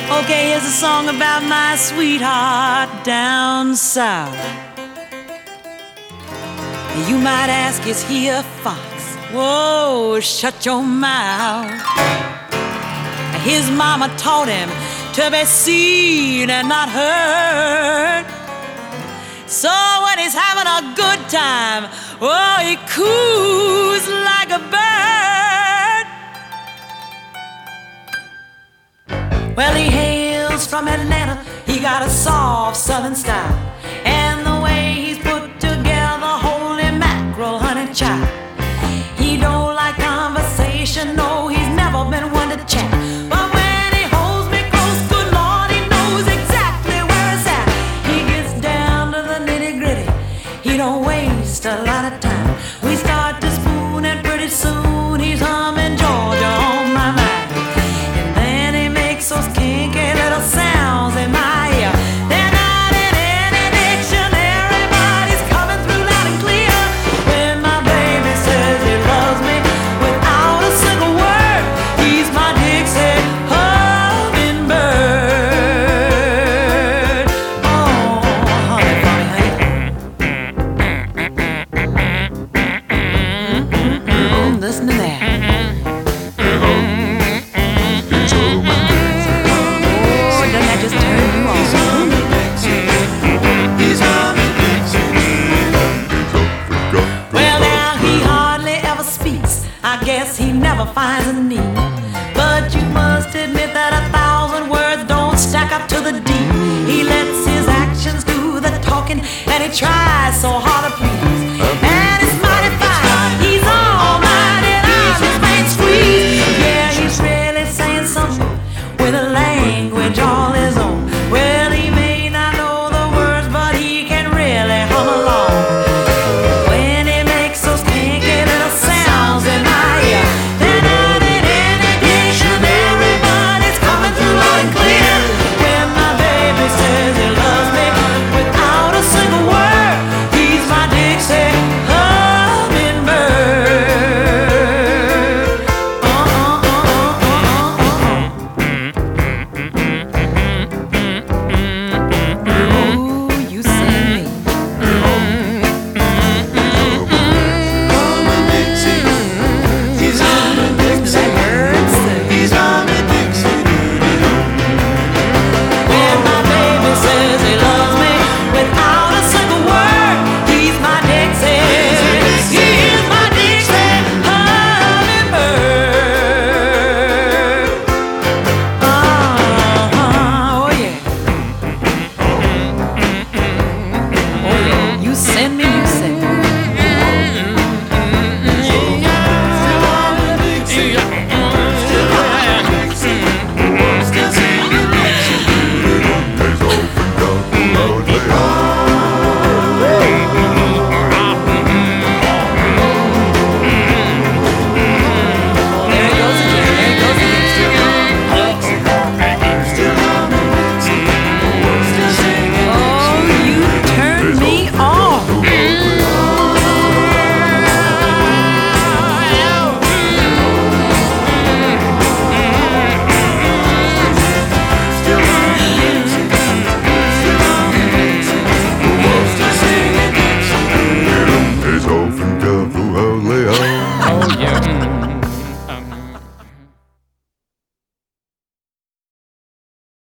Okay, here's a song about my sweetheart down south. You might ask, is he a fox? Whoa, shut your mouth. His mama taught him to be seen and not heard. So when he's having a good time, oh, he coos like a bird. Well, he hails from Atlanta. He got a soft southern style, and the way he's put together, holy mackerel, honey child. He don't like conversation, no, he's never been one to chat. But when he holds me close, good Lord, he knows exactly where it's at. He gets down to the nitty-gritty, he don't waste a lot of time. We start to spoon and pretty soon he's humming Georgia on my mind. And then he makes those kinky little sounds in my ear. They're not in any dictionary, but he's coming through loud and clear. When my baby says he loves me without a single word, he's my Dixie hummingbird. Oh, honey, honey, honey. Listen to that. Oh, doesn't that just turn you on? Well, now he hardly ever speaks. I guess he never finds a need. But you must admit that 1,000 words don't stack up to the D. He lets his actions do the talking, and he tries so hard to please.